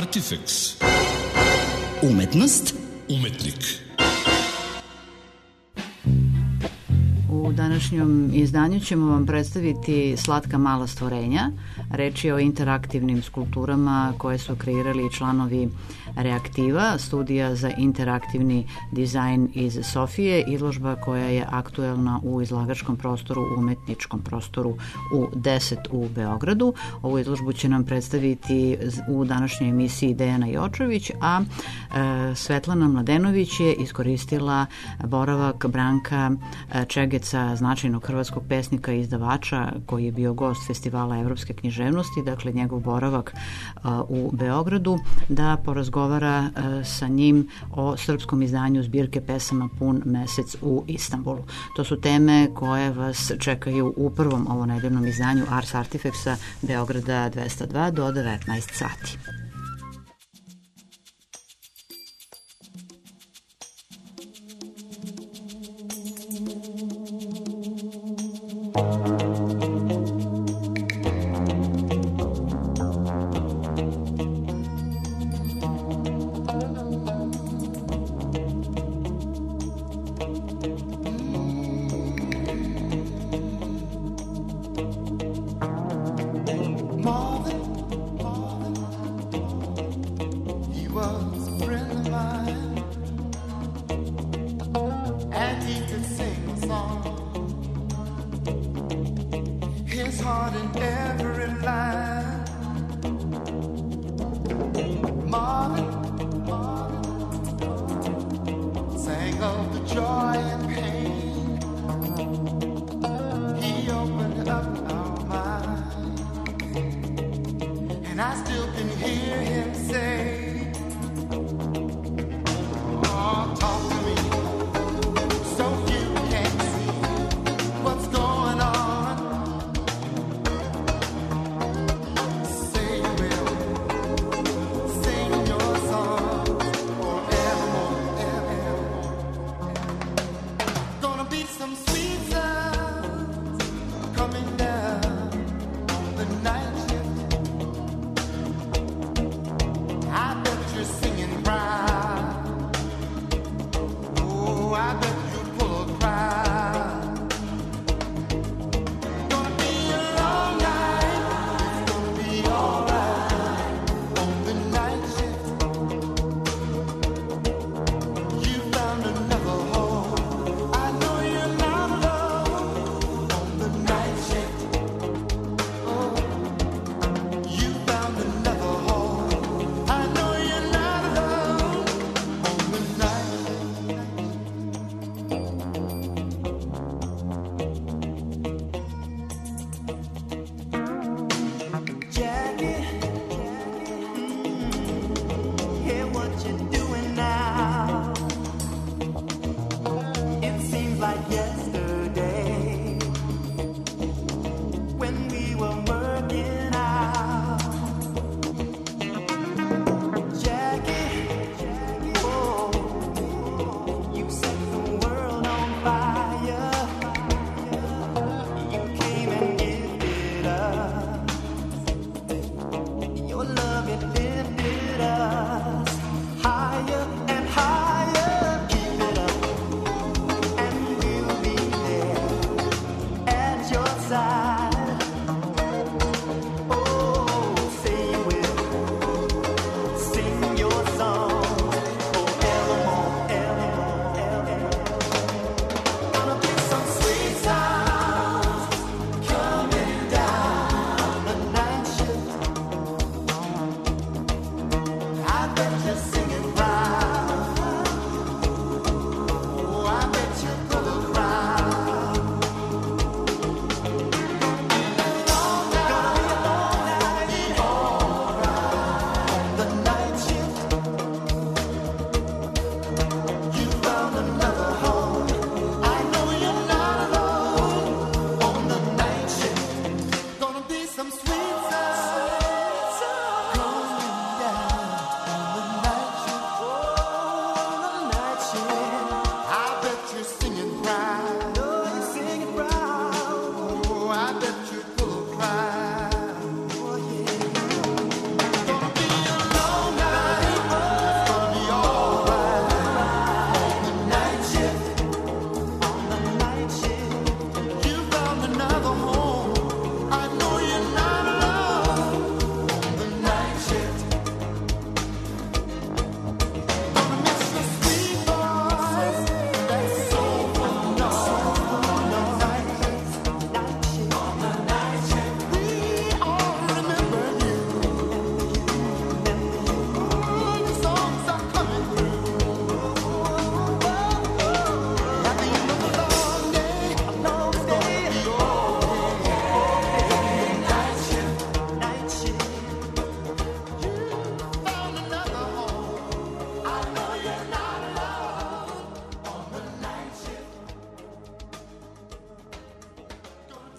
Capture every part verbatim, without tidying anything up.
Artifex. Umetnost. Umetnik. U današnjom izdanju ćemo vam predstaviti Slatka mala stvorenja. Reč je o interaktivnim skulpturama koje su kreirali članovi Reaktiva, studija za interaktivni dizajn iz Sofije, izložba koja je aktuelna u izlagačkom prostoru, u umetničkom prostoru u deset u Beogradu. Ovu izložbu će nam predstaviti u današnjoj emisiji Dejana Jočević, a e, Svetlana Mladenović je iskoristila boravak Branka Čegeca, značajnog hrvatskog pesnika i izdavača koji je bio gost Festivala evropske književnosti, dakle njegov boravak a, u Beogradu, da porazgovara sa njim o srpskom izdanju zbirke pesama Pun mesec u Istanbulu. To su teme koje vas čekaju u prvom ovonedeljnom izdanju Ars Artifexa Beograda dvesta dva do devetnaest sati.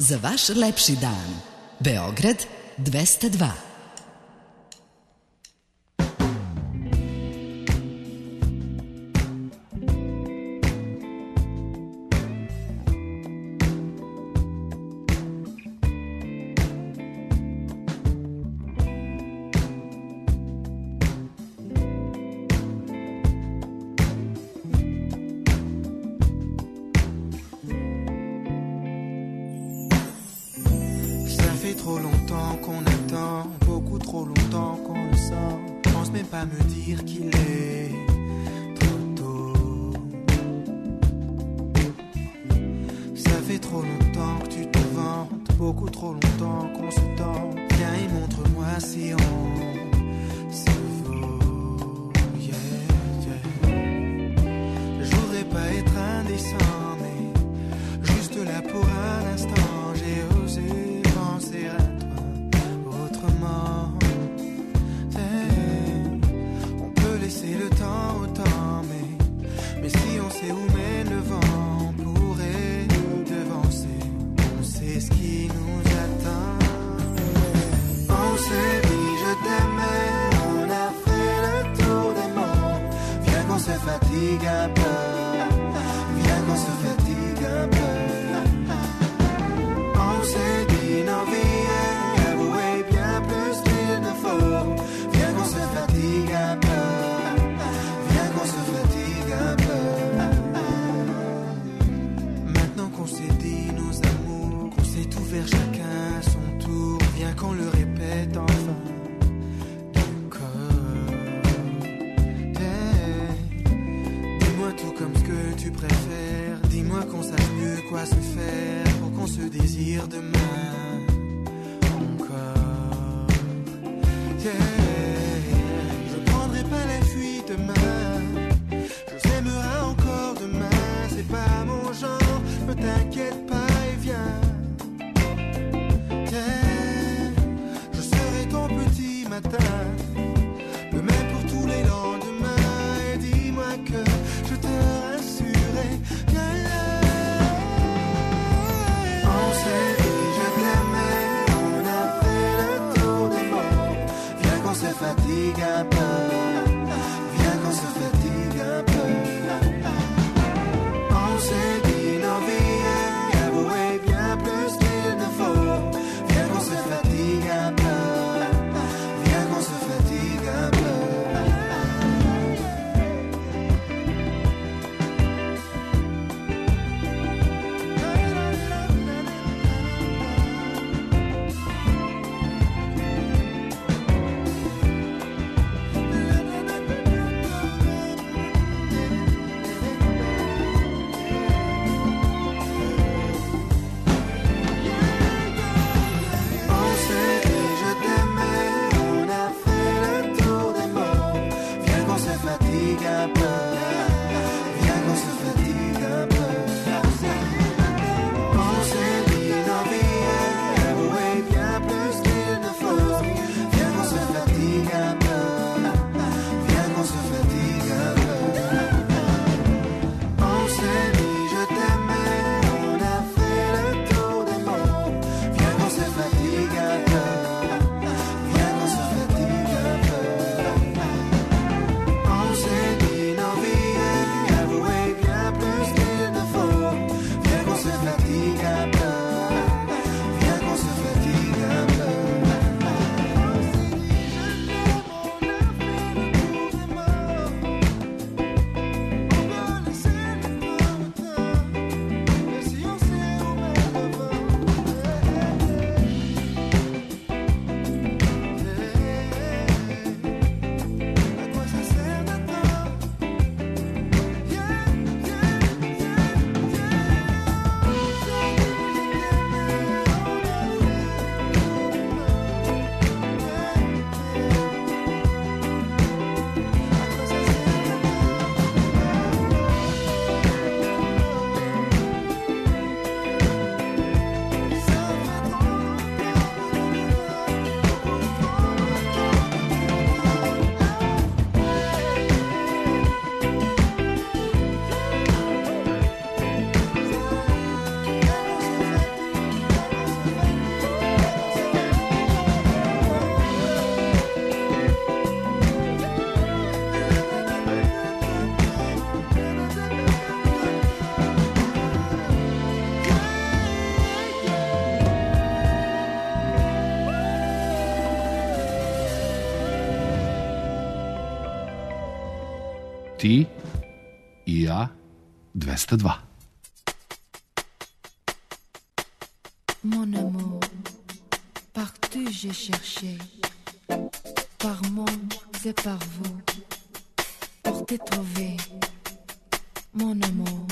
za vaš lepši dan. Beograd dvesta dva. Trop longtemps qu'on attend, beaucoup trop longtemps qu'on le sent. Pense même pas me dire qu'il est trop tôt. Ça fait trop longtemps que tu te vantes, beaucoup trop longtemps qu'on se tente. Viens et montre-moi si on se vaut. Yeah, yeah. Je voudrais pas être indécent, mais juste là pour un instant, j'ai osé penser à toi autrement. Hey, on peut laisser le temps au temps, mais, mais si on sait où mène le vent, on pourrait nous devancer. On sait ce qui nous attend. On s'est dit je t'aimais, on a fait le tour des mondes. Viens qu'on se fatigue un peu, viens qu'on se fatigue un peu. On s'est dit nos vies, avouez bien plus qu'il ne faut. Viens qu'on se fatigue un peu, viens qu'on se fatigue un peu. Maintenant qu'on s'est dit nos amours, qu'on s'est ouvert chacun à son tour, viens qu'on le répète enfin du corps. Yeah. Dis-moi tout comme ce que tu préfères, dis-moi qu'on sache mieux quoi se faire pour qu'on se désire demain encore. Yeah. Je prendrai pas la fuite demain, je t'aimerai encore demain. C'est pas mon genre, ne t'inquiète pas et viens. Yeah. Je serai ton petit matin, le même pour tous les lendemains. Et dis-moi que je te rassurerai. Yeah, yeah. On s'est dit je t'aime. Ti i ja dvesta dva. Mon amour, partout j'ai cherché, par monde et par vous, pour te trouver, mon amour.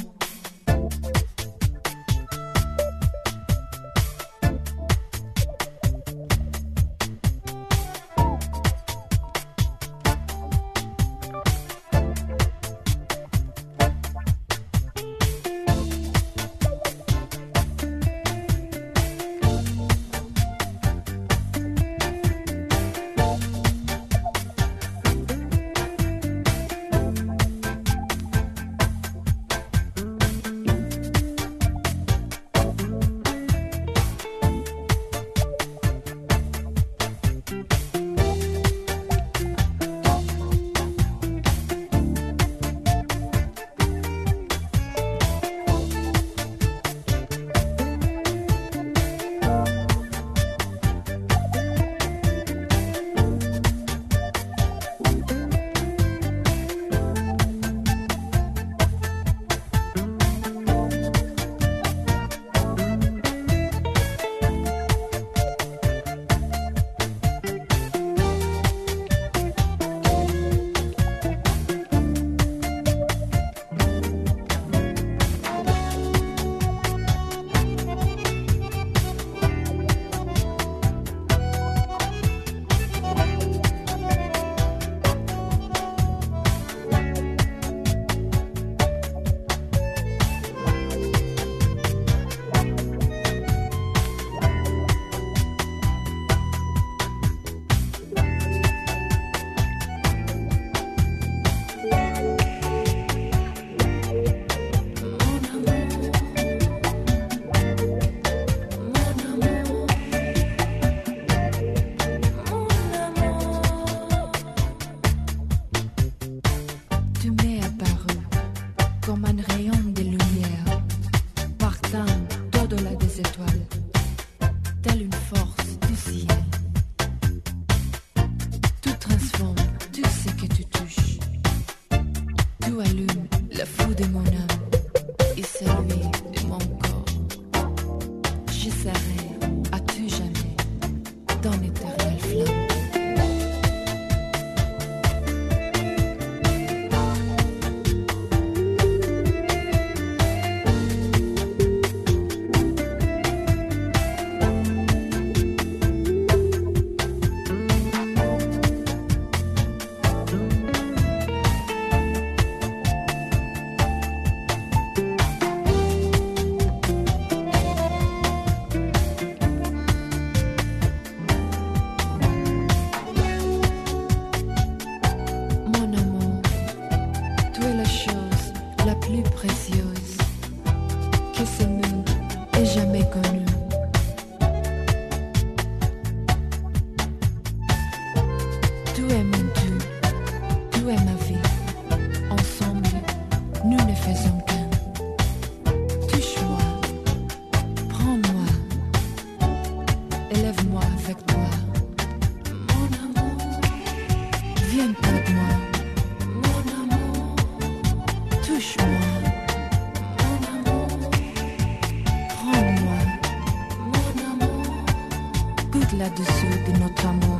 Là-dessus de notre amour.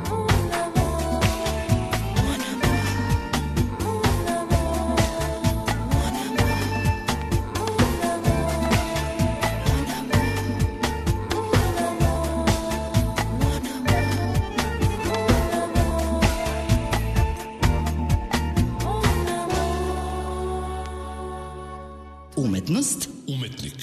Umetnost, Umetnik.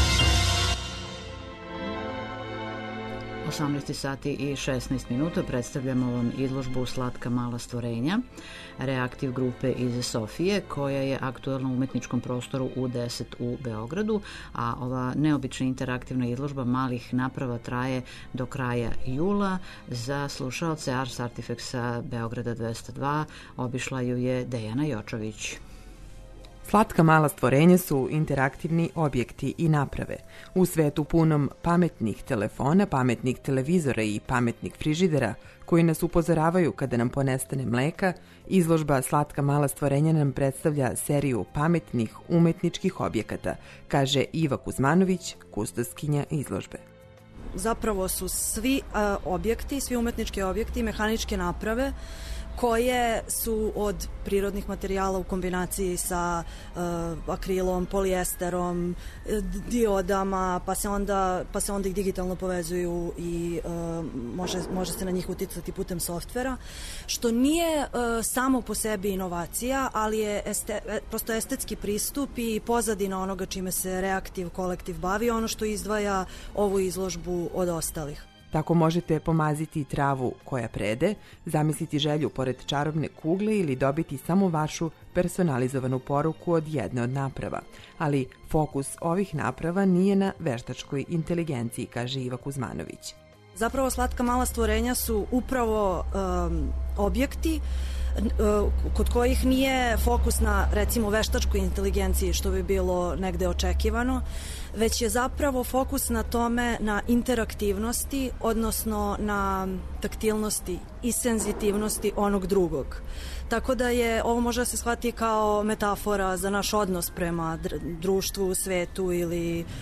osamnaest sati i šesnaest minuta predstavljamo vam izložbu Slatka mala stvorenja, reaktiv grupe iz Sofije, koja je aktuelna u umetničkom prostoru U deset u Beogradu, a ova neobična interaktivna izložba malih naprava traje do kraja jula. Za slušaoce Ars Artifexa Beograda dvesta dva obišla ju je Dejana Jočović. Slatka mala stvorenja su interaktivni objekti i naprave. U svetu punom pametnih telefona, pametnih televizora i pametnih frižidera, koji nas upozoravaju kada nam ponestane mleka, izložba Slatka mala stvorenja nam predstavlja seriju pametnih umetničkih objekata, kaže Iva Kuzmanović, kustoskinja izložbe. Zapravo su svi a, objekti, svi umetnički objekti, mehaničke naprave koje su od prirodnih materijala u kombinaciji sa uh, akrilom, polijesterom, diodama, pa se onda, pa se onda ih digitalno povezuju i uh, može, može se na njih uticati putem softvera, što nije uh, samo po sebi inovacija, ali je este, prosto estetski pristup i pozadina onoga čime se Reaktiv kolektiv bavi, ono što izdvaja ovu izložbu od ostalih. Tako možete pomaziti travu koja prede, zamisliti želju pored čarobne kugle ili dobiti samo vašu personalizovanu poruku od jedne od naprava. Ali fokus ovih naprava nije na veštačkoj inteligenciji, kaže Iva Kuzmanović. Zapravo slatka mala stvorenja su upravo um, objekti uh, kod kojih nije fokus na, recimo, veštačkoj inteligenciji, što bi bilo negde očekivano, već je zapravo fokus na tome, na interaktivnosti, odnosno na taktilnosti i senzitivnosti onog drugog. Tako da je, ovo može da se shvati kao metafora za naš odnos prema društvu, svetu ili e,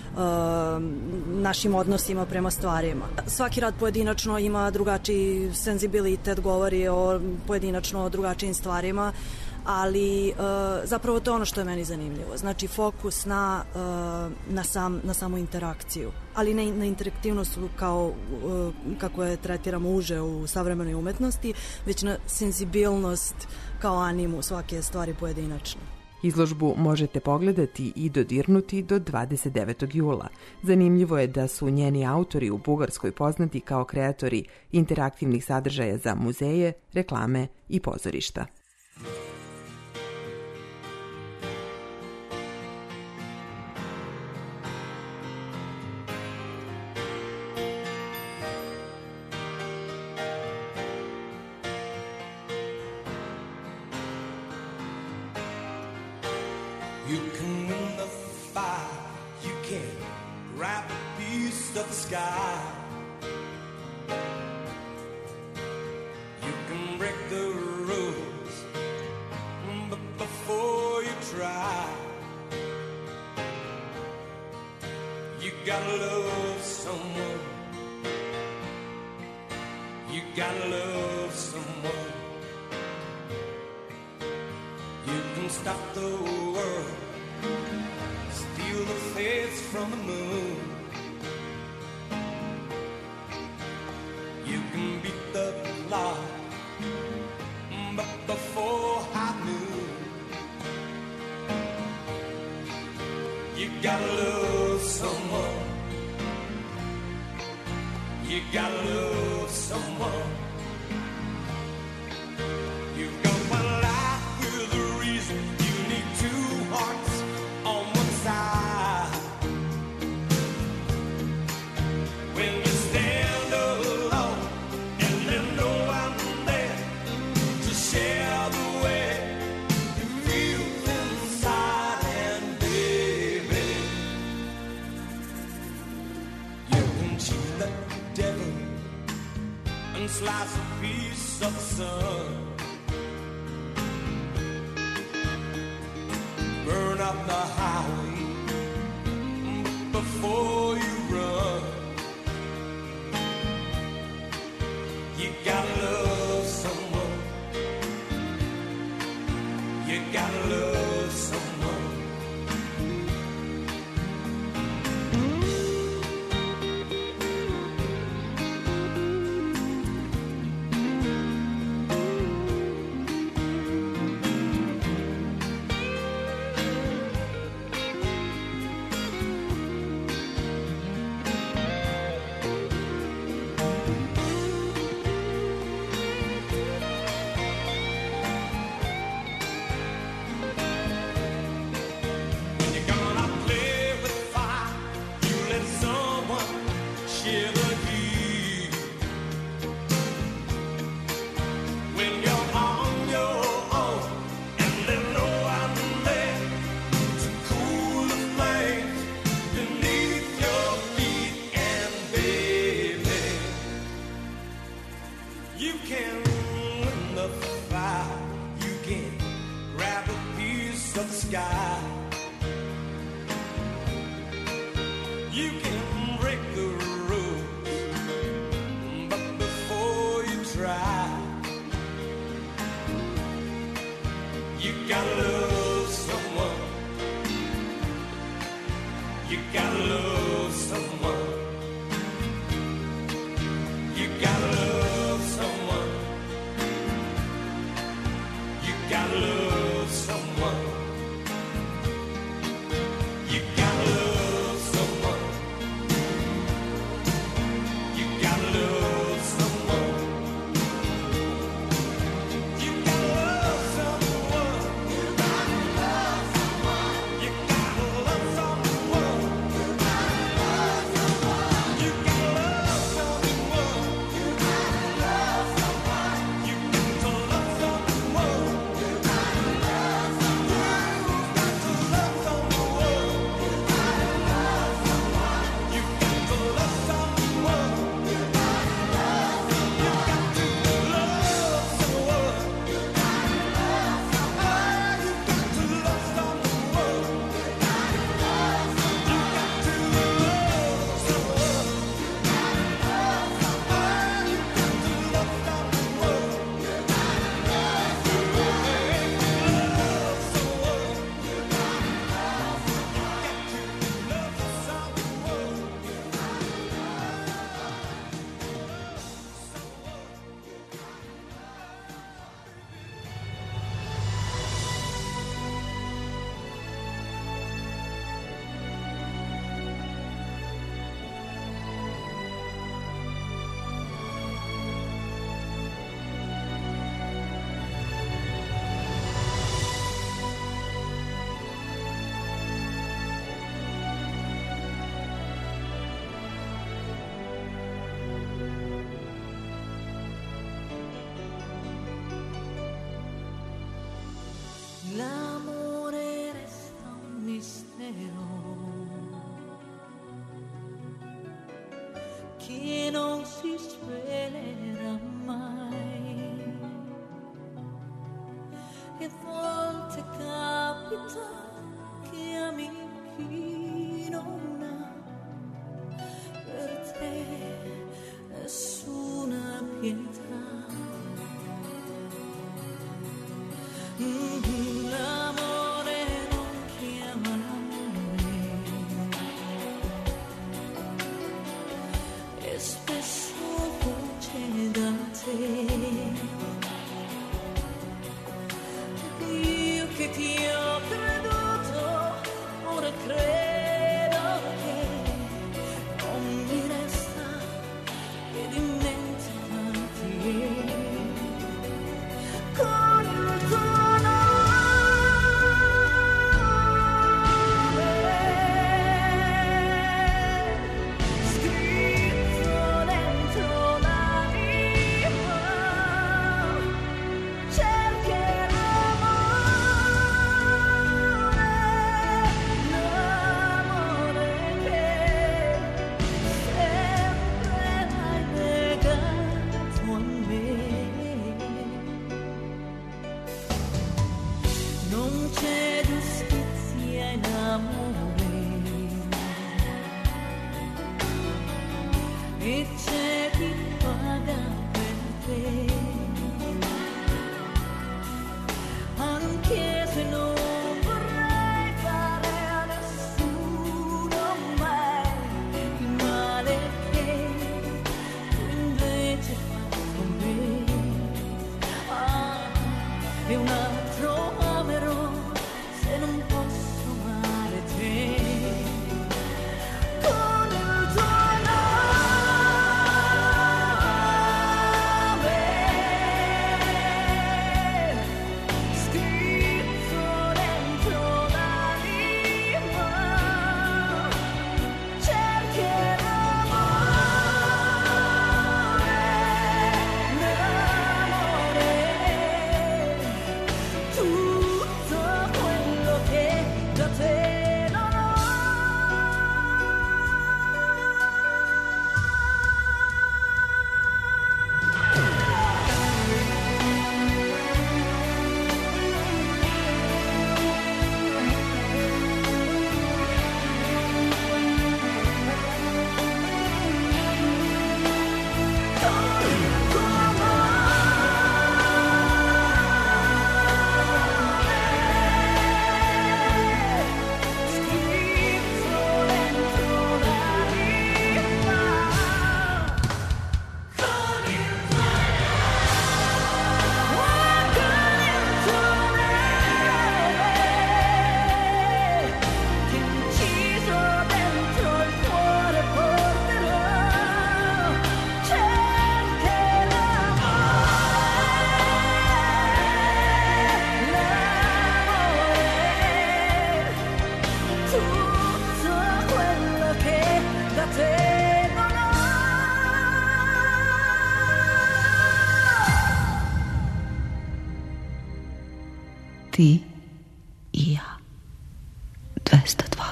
našim odnosima prema stvarima. Svaki rad pojedinačno ima drugačiji senzibilitet, govori o pojedinačno o drugačijim stvarima, ali e, zapravo to je ono što je meni zanimljivo. Znači fokus na, e, na, sam, na samu interakciju, ali ne na interaktivnost kao e, kako je tretiramo uže u savremenoj umetnosti, već na senzibilnost kao animu svake stvari pojedinačno. Izložbu možete pogledati i dodirnuti do dvadeset devetog jula. Zanimljivo je da su njeni autori u Bugarskoj poznati kao kreatori interaktivnih sadržaja za muzeje, reklame i pozorišta. You can win the fight, you can grab a piece of the sky. You can break the rules, but before you try, you gotta love someone. You gotta love someone. You can stop the world, steal the faith from the moon. You can beat the clock, but before high noon, you gotta love someone. You gotta love someone. You've got one life with a reason. You need two hearts on one side. When you stand alone and there's no one there to share the way you feel inside, and baby, you can cheat the devil and slice a piece of the sun. Burn up the highway before you run. You gotta love someone. You gotta love someone. gotta love someone. You gotta love someone. You gotta love someone. You gotta love someone. You gotta love someone. You gotta love someone. You gotta love someone. You gotta love someone. You gotta love someone. You gotta love someone. You gotta love someone. You gotta love someone. You gotta love someone. You got to love someone. You gotta love someone. You got to love someone. You gotta love someone. You got to love someone. You gotta love someone. You got to love someone. You gotta love someone. You got to love someone. You gotta love someone. You got to love someone. You gotta love L'amore resta un mistero che non si svelerà mai. E volte capita che ami chi non ha per te nessuna pietà. Mm, l'amore non chiama l'amore e spesso fugge da te. Io che ti ho creduto, ora credo che non mi resta che dimenticarti. Con il tuo scritto dentro l'anima vi i ja. dvesta dva.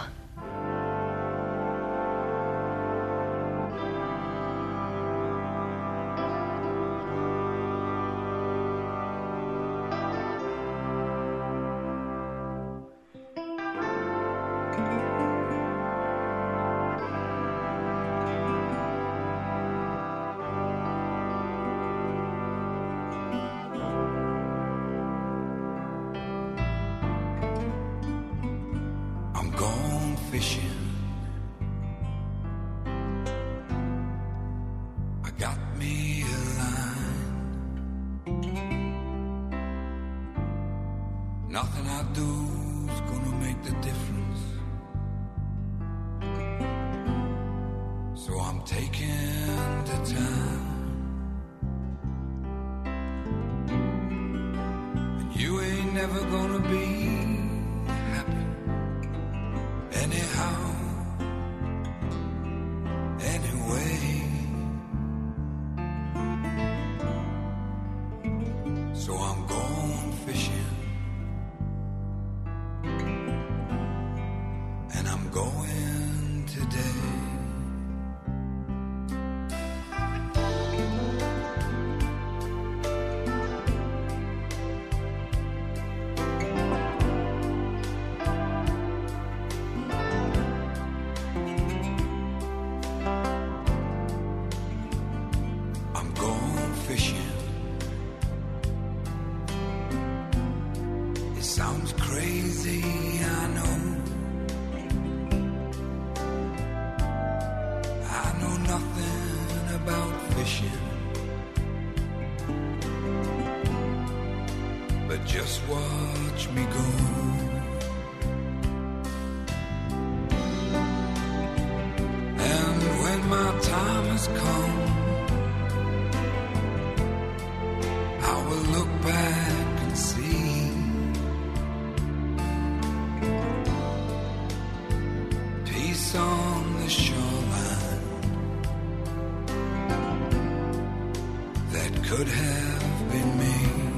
I'm gone fishing. I got me a line. Nothing I do's gonna make the difference. So I'm taking the time. And you ain't never gonna be happy anyhow, anyway. So I'm going fishing, and I'm going today. I'm going fishing. It sounds crazy, I know. I know nothing about fishing, but just watch me go. And when my time has come, I will look back and see peace on the shoreline that could have been me.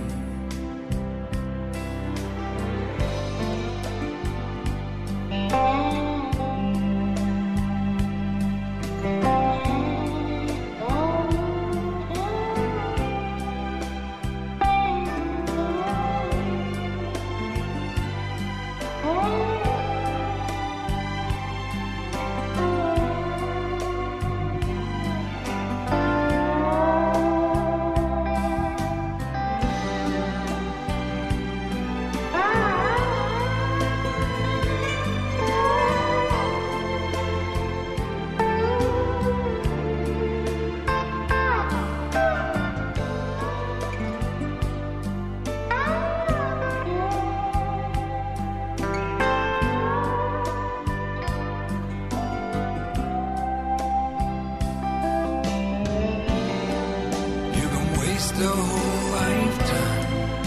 You can waste a whole lifetime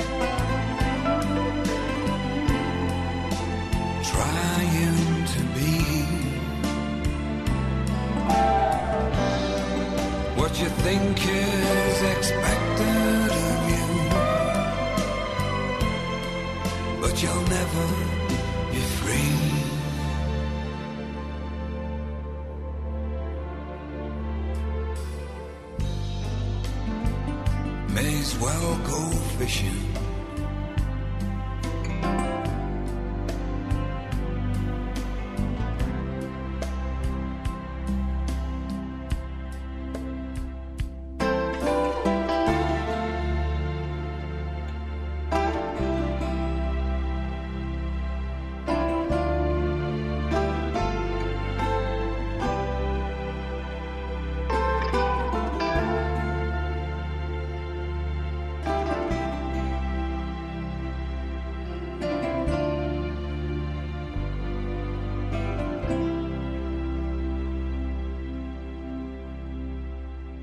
trying to be what you think is expected of you, but you'll never be free. May as well go fishing.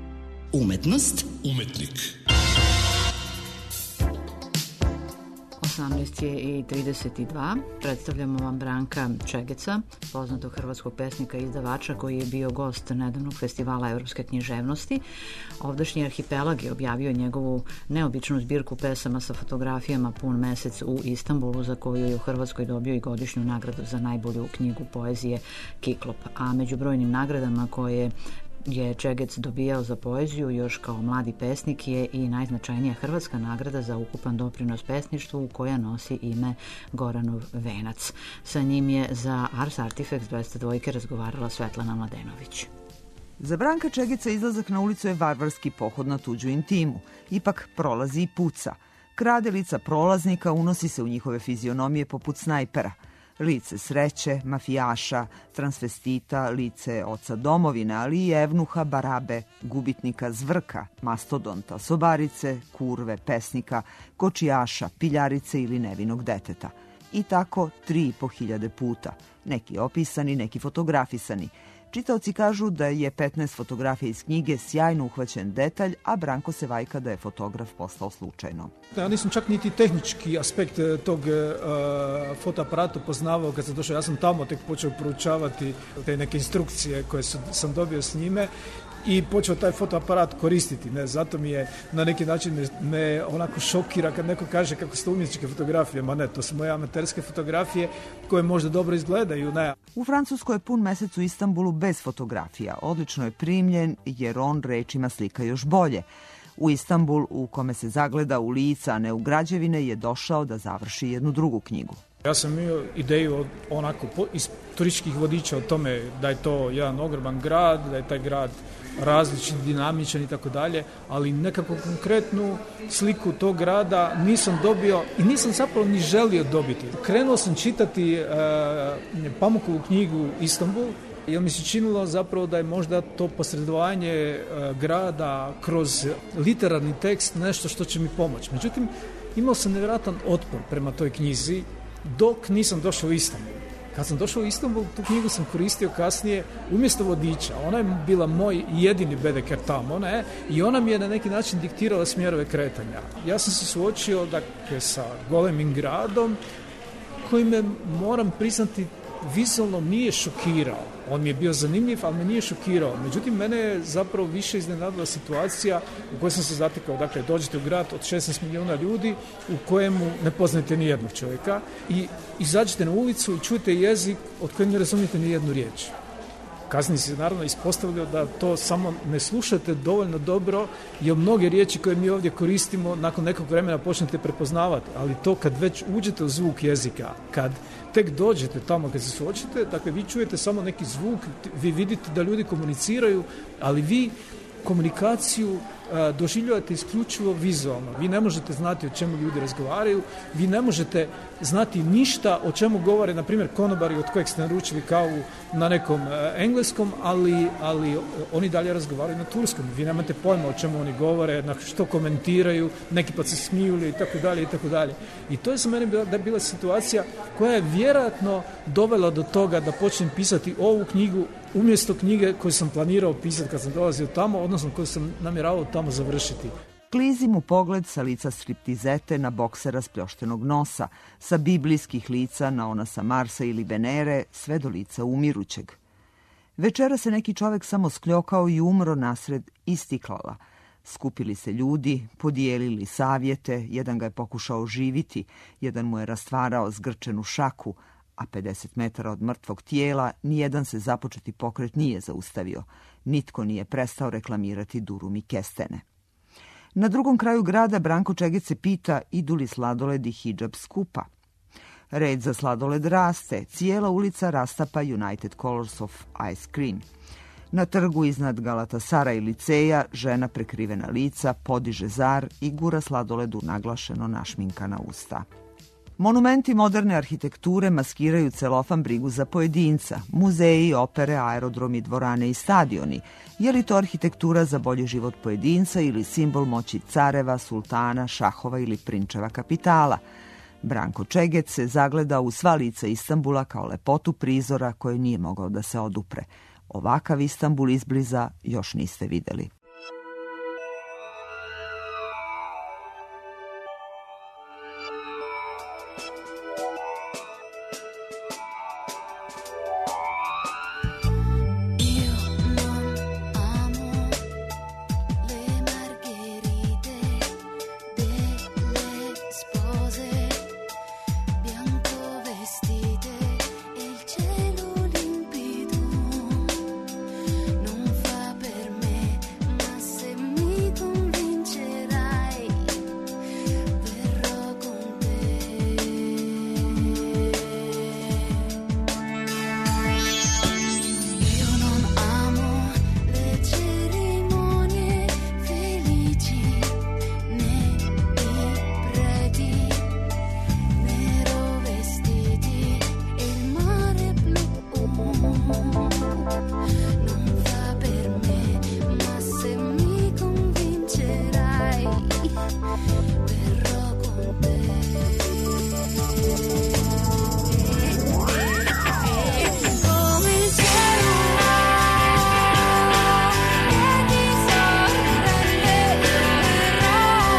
Umetnost, Umetnik. osamnaest je i trideset dva. Predstavljamo vam Branka Čegeca, poznatog hrvatskog pesnika i izdavača koji je bio gost nedavnog festivala Evropske književnosti. Ovdašnji arhipelag je objavio njegovu neobičnu zbirku pesama sa fotografijama Pun mesec u Istanbulu, za koju je u Hrvatskoj dobio i godišnju nagradu za najbolju knjigu poezije Kiklop. A među brojnim nagradama koje je Čegec dobijao za poeziju još kao mladi pesnik je i najznačajnija hrvatska nagrada za ukupan doprinos pesništvu koja nosi ime Goranov venac. Sa njim je za Ars Artifex dvesta dva razgovarala Svetlana Mladenović. Za Branka Čegeca izlazak na ulicu je varvarski pohod na tuđu intimu. Ipak prolazi i puca. Krade lica prolaznika, unosi se u njihove fizionomije poput snajpera. Lice sreće, mafijaša, transvestita, lice oca domovine, ali i evnuha, barabe, gubitnika zvrka, mastodonta, sobarice, kurve, pesnika, kočijaša, piljarice ili nevinog deteta. I tako tri i po hiljade puta. Neki opisani, neki fotografisani. Čitaoci kažu da je petnaest fotografija iz knjige sjajno uhvaćen detalj, a Branko se vajka da je fotograf postao slučajno. Ja nisam čak niti tehnički aspekt tog uh, fotoaparata poznavao kad sam došao. Ja sam tamo tek počeo proučavati te neke instrukcije koje su, sam dobio s njime i počeo taj fotoaparat koristiti. Ne? Zato mi je na neki način me, me onako šokira kad neko kaže kako su to umjetničke fotografije. Ma ne, to su moje amaterske fotografije koje možda dobro izgledaju. Ne. U Francuskoj je Pun mesec u Istanbulu bez fotografija. Odlično je primljen jer on rečima slika još bolje. U Istanbul, u kome se zagleda u lica, a ne u građevine, je došao da završi jednu drugu knjigu. Ja sam imao ideju onako iz turističkih vodiča o tome da je to jedan ogroman grad, da je taj grad različit, dinamičan i tako dalje, ali nekako konkretnu sliku tog grada nisam dobio i nisam zapravo ni želio dobiti. Krenuo sam čitati uh, Pamukovu knjigu Istanbul, jer mi se činilo zapravo da je možda to posredovanje uh, grada kroz literarni tekst nešto što će mi pomoći. Međutim, imao sam nevjerojatan otpor prema toj knjizi dok nisam došao u Istanbul. Kad sam došao u Istanbul, tu knjigu sam koristio kasnije umjesto vodiča. Ona je bila moj jedini bedeker tamo, ne? I ona mi je na neki način diktirala smjerove kretanja. Ja sam se suočio dakle, sa golemim gradom koji me, moram priznati, vizualno nije šokirao. On mi je bio zanimljiv, ali me nije šokirao. Međutim, mene je zapravo više iznenadila situacija u kojoj sam se zatekao. Dakle, dođete u grad od šesnaest milijuna ljudi u kojemu ne poznajete ni jednog čovjeka i izađete na ulicu i čujete jezik od kojeg ne razumijete ni jednu riječ. Kasnije se naravno ispostavljao da to samo ne slušate dovoljno dobro, jer mnoge riječi koje mi ovdje koristimo nakon nekog vremena počnete prepoznavati, ali to kad već uđete u zvuk jezika, kad tek dođete tamo, kad se suočite, dakle vi čujete samo neki zvuk, vi vidite da ljudi komuniciraju, ali vi komunikaciju a, doživljavate isključivo vizualno. Vi ne možete znati o čemu ljudi razgovaraju, vi ne možete znati ništa o čemu govore, na primjer, konobari od kojeg ste naručili kavu na nekom a, engleskom, ali, ali oni dalje razgovaraju na turskom. Vi nemate pojma o čemu oni govore, na što komentiraju, neki pa se smiju i tako dalje i tako dalje. I to je za mene bila, da je bila situacija koja je vjerojatno dovela do toga da počnem pisati ovu knjigu umjesto knjige koju sam planirao pisati kad sam dolazio tamo, odnosno koju sam namjeravao tamo završiti. Klizi mu pogled sa lica striptizete na boksera s pljoštenog nosa, sa biblijskih lica na ona sa Marsa ili Venere, sve do lica umirućeg. Večera se neki čovek samo skljokao i umro nasred Istiklala. Skupili se ljudi, podijelili savjete, jedan ga je pokušao oživiti, jedan mu je rastvarao zgrčenu šaku, a pedeset metara od mrtvog tijela nijedan se započeti pokret nije zaustavio. Nitko nije prestao reklamirati durum i kestene. Na drugom kraju grada Branko Čegec se pita idu li sladoled i hidžab skupa. Red za sladoled raste, cijela ulica rastapa United Colors of Ice Cream. Na trgu iznad Galatasara i liceja žena prekrivena lica podiže zar i gura sladoledu naglašeno našminkana usta. Monumenti moderne arhitekture maskiraju celofan brigu za pojedinca, muzeji, opere, aerodromi, dvorane i stadioni. Je li to arhitektura za bolji život pojedinca ili simbol moći careva, sultana, šahova ili prinčeva kapitala? Branko Čegec se zagleda u sva lica Istanbula kao lepotu prizora koje nije mogao da se odupre. Ovakav Istanbul izbliza još niste videli. verrò con te. Come il cielo che ti sorprende, verrò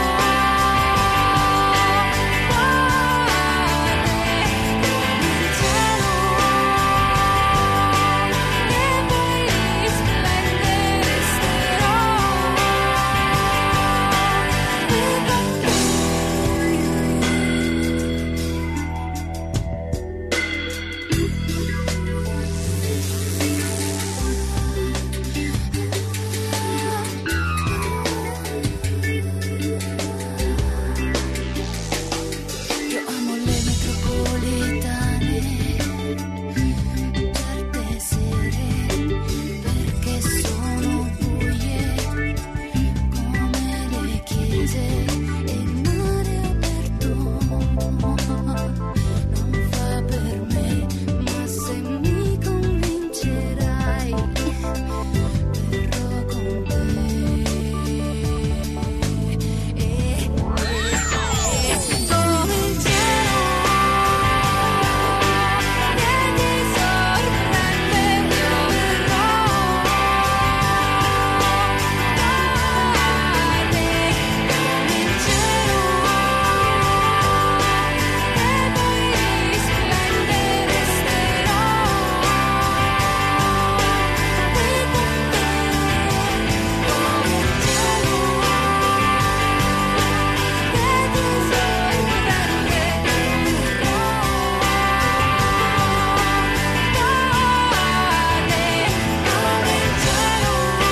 io amo le metropolitane, certe sere, perché sono buie come le chiese e il mare aperto non fa per me, ma se mi convincerai verrò con te. Come il cielo che ti sorprende, io verrò da te. Come il cielo che poi risplende, resterò qui con te. Come il cielo che ti sorprende, verrò da te. Come il cielo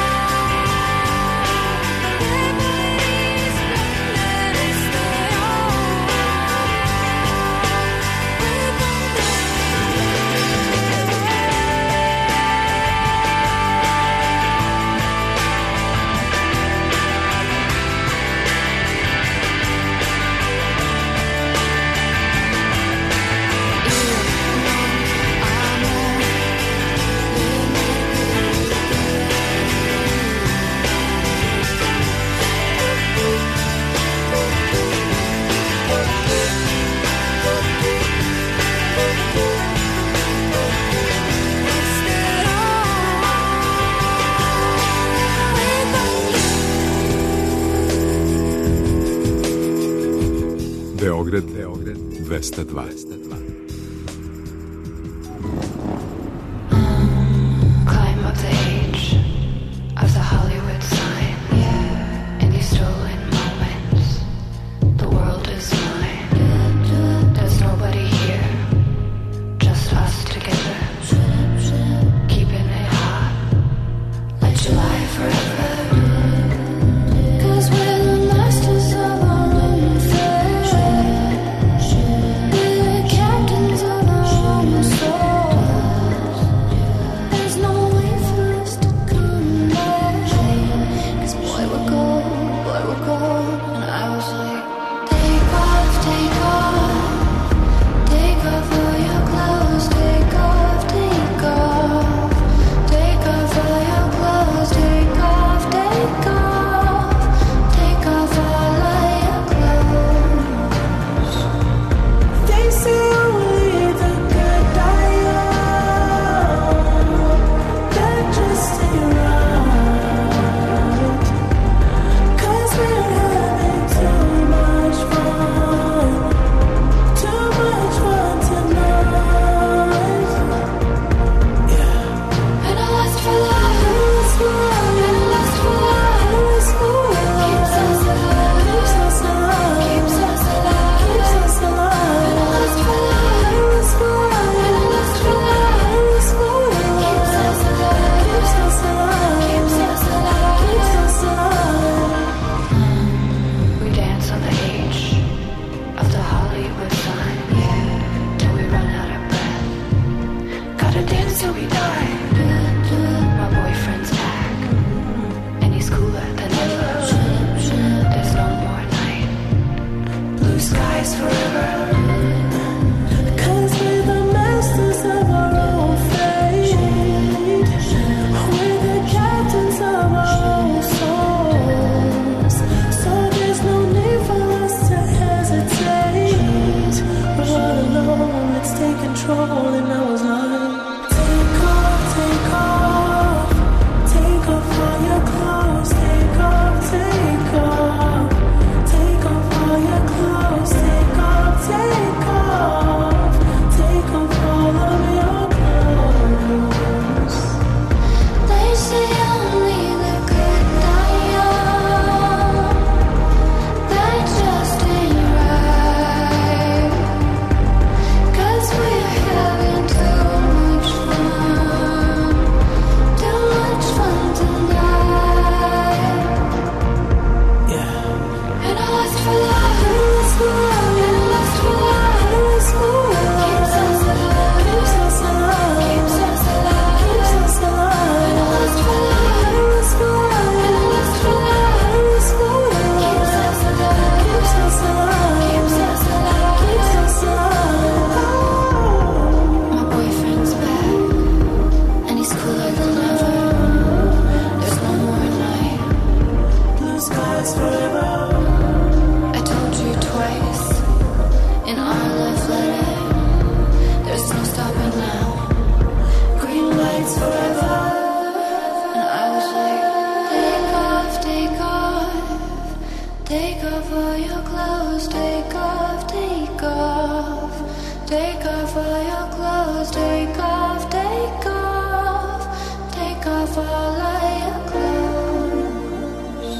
che poi risplende, resterò Beograd, Beograd, dvesta dva. climb up the age of the Hollywood sign. In these stolen moments, the world is mine. There's nobody here, just us together, keeping it hot like July forever. 'Cause we're the masters of our own fate. We're lasts forever. I told you twice in our love letter, there's no stopping now. Green lights forever. And I was like, take off, take off, take off all your clothes, take off, take off, take off all your clothes, take off, take off, take off all of your clothes.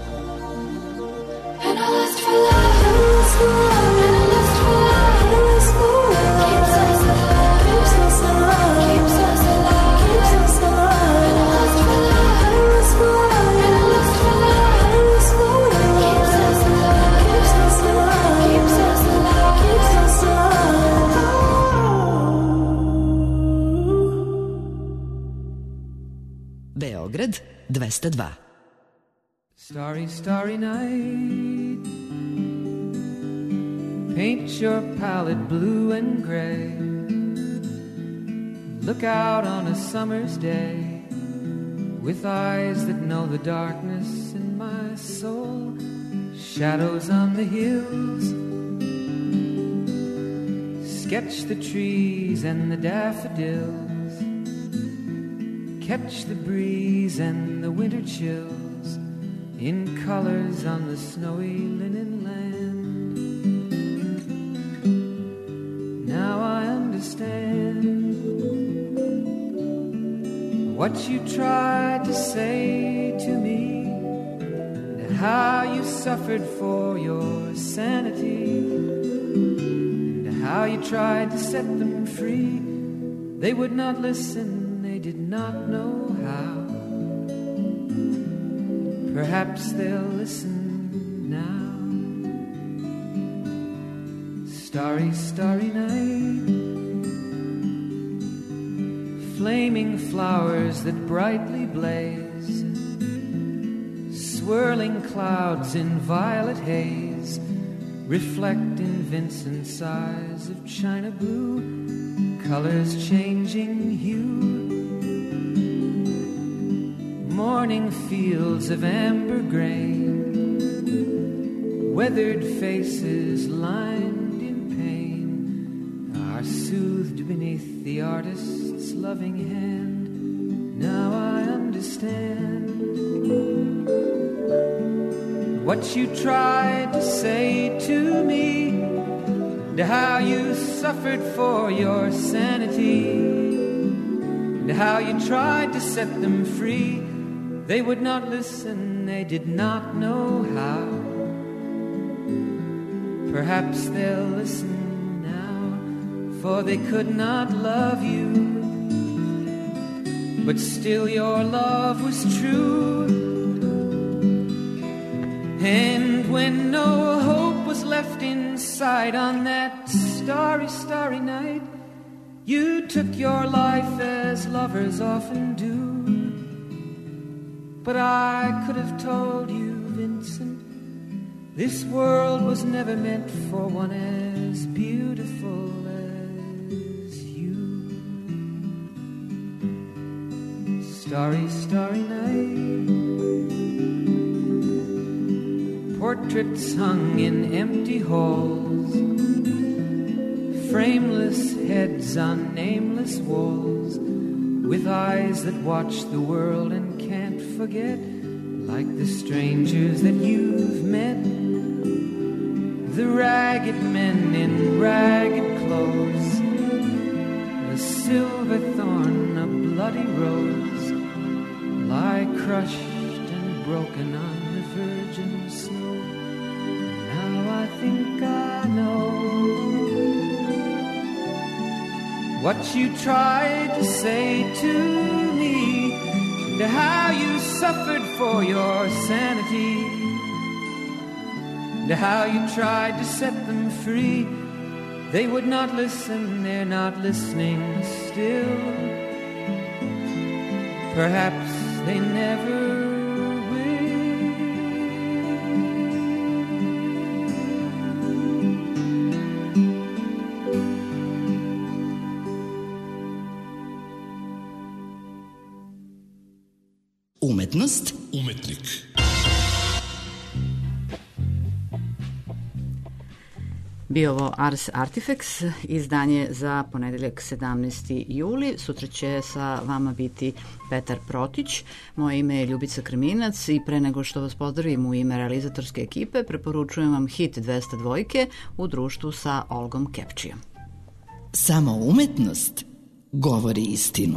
And I lust for love, and I lust for love, keeps us alive, keeps us alive, keeps us alive, keeps us alive. And I lust for love, and I lust for love, keeps us alive, keeps us alive, keeps us alive, keeps us alive. Beograd dvesta dva. Starry, starry night, paint your palette blue and gray. Look out on a summer's day with eyes that know the darkness in my soul. Shadows on the hills, sketch the trees and the daffodils. Catch the breeze and the winter chills in colors on the snowy linen land. Now I understand what you tried to say to me, and how you suffered for your sanity, and how you tried to set them free. They would not listen, did not know how. Perhaps they'll listen now. Starry, starry night, flaming flowers that brightly blaze, swirling clouds in violet haze, reflect in Vincent's eyes of china blue, colors changing hue. Morning fields of amber grain, weathered faces lined in pain, are soothed beneath the artist's loving hand. Now I understand what you tried to say to me, and how you suffered for your sanity, and how you tried to set them free. They would not listen, they did not know how. Perhaps they'll listen now, for they could not love you, but still your love was true. And when no hope was left inside on that starry, starry night, you took your life as lovers often do. But I could have told you, Vincent, this world was never meant for one as beautiful as you. Starry, starry night, portraits hung in empty halls, frameless heads on nameless walls, with eyes that watch the world and can't forget, like the strangers that you've met, the ragged men in ragged clothes, the silver thorn, a bloody rose, lie crushed and broken on the virgin snow. Now I think I know what you tried to say to me, and how you suffered for your sanity, and how you tried to set them free. They would not listen, they're not listening still. Perhaps they never Umetnost, umetnik, Bio ovo Ars Artifex, izdanje za ponedeljak sedamnaesti juli. Sutra će sa vama biti Petar Protić. Moje ime je Ljubica Krminac i pre nego što vas pozdravim u ime realizatorske ekipe, preporučujem vam hit dvesta dva u društvu sa Olgom Kepčijom. Samo umetnost govori istinu.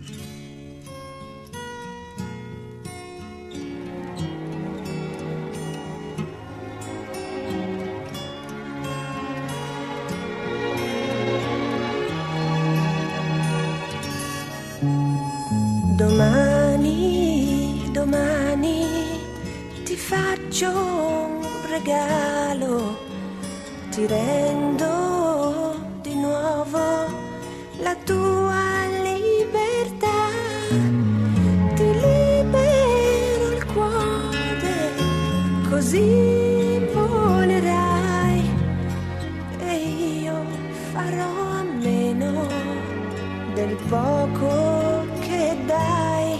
Domani, domani ti faccio un regalo, ti rendo di nuovo la tua libertà, ti libero il cuore, così volerai e io farò a meno del poco che dai.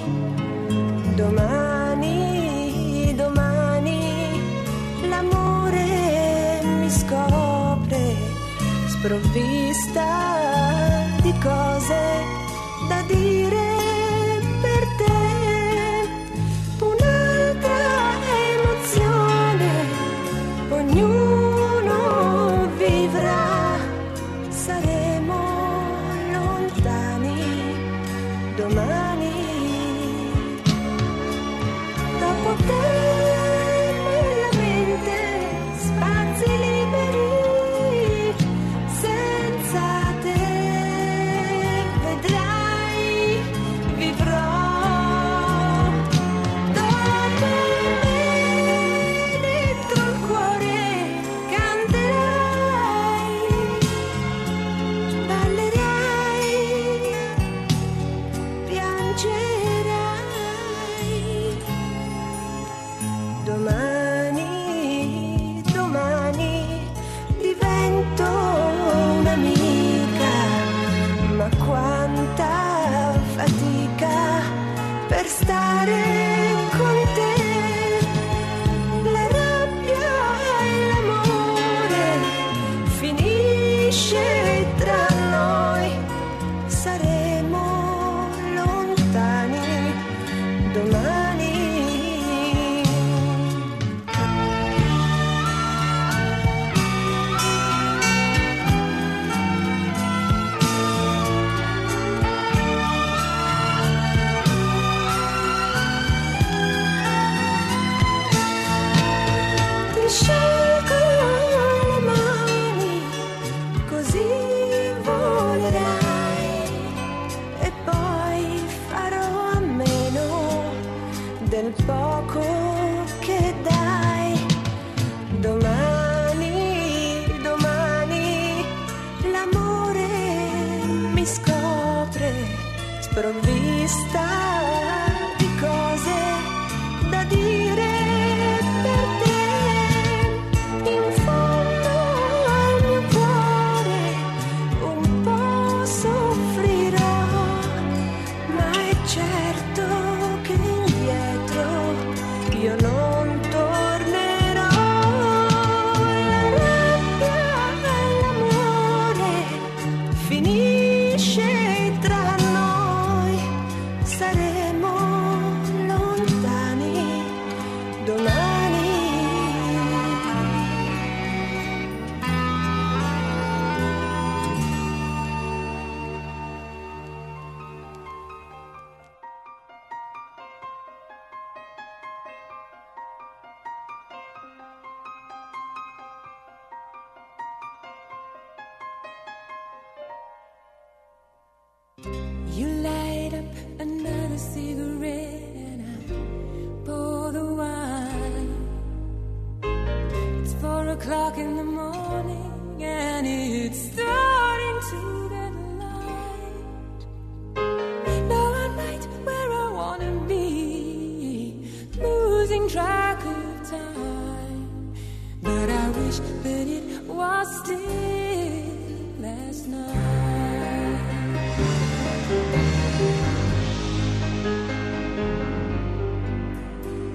Domani, domani l'amore mi scopre sprovvista di cose da dire per te. Un'altra emozione ognuno vivrà, saremo lontani domani. Dopo te nella mente spazi liberi, senza te vedrai vivrò. Dopo me dentro il cuore canterai, ballerai, piangerai. Domani, domani divento un'amica, ma quanta fatica per stare con te. La rabbia e l'amore finisce tra noi, saremo lontani domani. Ti sciolgo le mani, così volerai e poi farò a meno del poco che dai. Domani, domani l'amore mi scopre sprovvista di cose da dire per te. In fondo al mio cuore un po' soffrirò, ma è certo che indietro io non tornerò. La rabbia e l'amore finisce tra noi, saremo lontani domani. You light up another cigarette and I pour the wine. It's four o'clock in the morning and it's starting to get light. Now I'm right where I wanna be, losing track of time. But I wish that it was still last night.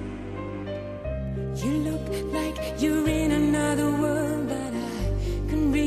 You look like you're in another world, but I can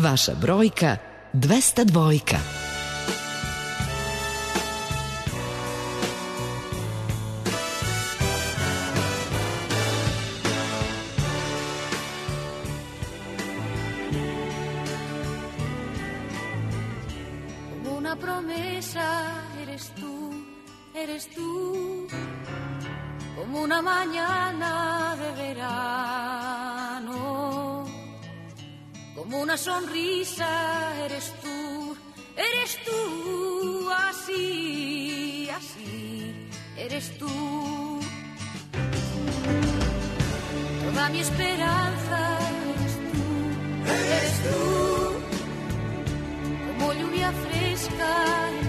vaša brojka dvesta dva. Una promesa eres tú, eres tú, como una mañana de verano, como una sonrisa eres tú, eres tú, así, así, eres tú. Toda mi esperanza eres tú, eres tú. Como lluvia fresca